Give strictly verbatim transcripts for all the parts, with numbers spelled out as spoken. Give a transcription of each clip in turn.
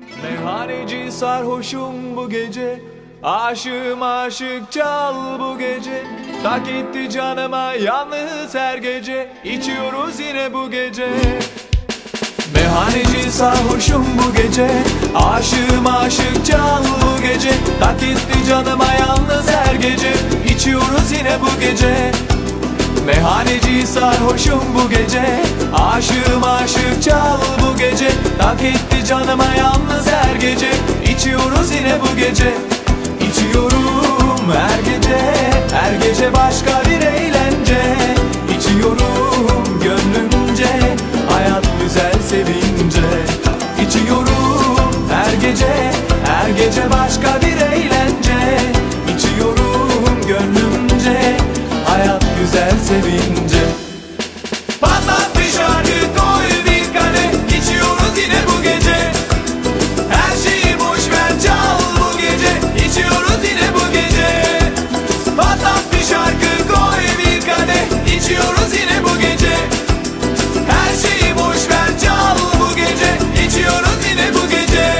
Meyhaneci sarhoşum bu gece, aşığım aşık çal bu gece. Tak etti canıma yalnız her gece, içiyoruz yine bu gece. Meyhaneci sarhoşum bu gece, aşığım aşık çal bu gece. Tak etti canıma yalnız her gece, içiyoruz yine bu gece. Meyhaneci sarhoşum bu gece, aşığım aşık çal bu gece. Tak etti canıma yalnız her gece, içiyoruz yine bu gece. İçiyorum her gece, her gece başka bir eğlence. İçiyorum gönlümce, hayat güzel sevince. İçiyorum her gece, her gece başka bir eğlence. İçiyorum gönlümce, hayat güzel sevince. Patlat bir şarkı, koy bir kadeh, içiyoruz yine bu gece. Her şeyi boş ver, çal bu gece, içiyoruz yine bu gece. Patlat bir şarkı, koy bir kadeh, içiyoruz yine bu gece. Her şeyi boş ver, çal bu gece, içiyoruz yine bu gece.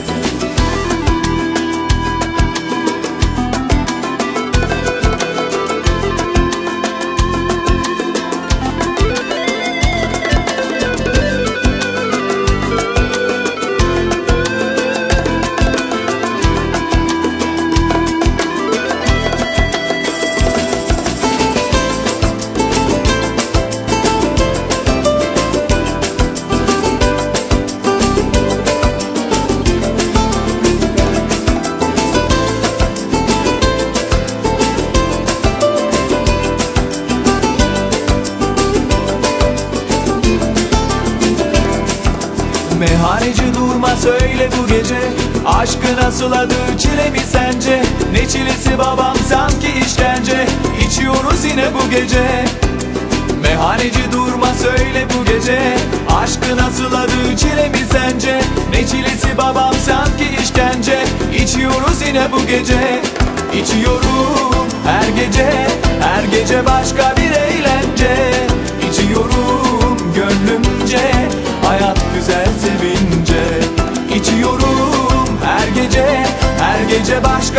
Meyhaneci durma söyle bu gece, aşkı nasıl adı çile mi sence? Ne çilesi babam sanki işkence, içiyoruz yine bu gece. Meyhaneci durma söyle bu gece, aşkı nasıl adı çile mi sence? Ne çilesi babam sanki işkence, içiyoruz yine bu gece. İçiyorum her gece, her gece başka bir eğlence. İçiyorum gönlümce, hayat güzel sevince. İçiyorum her gece, her gece başka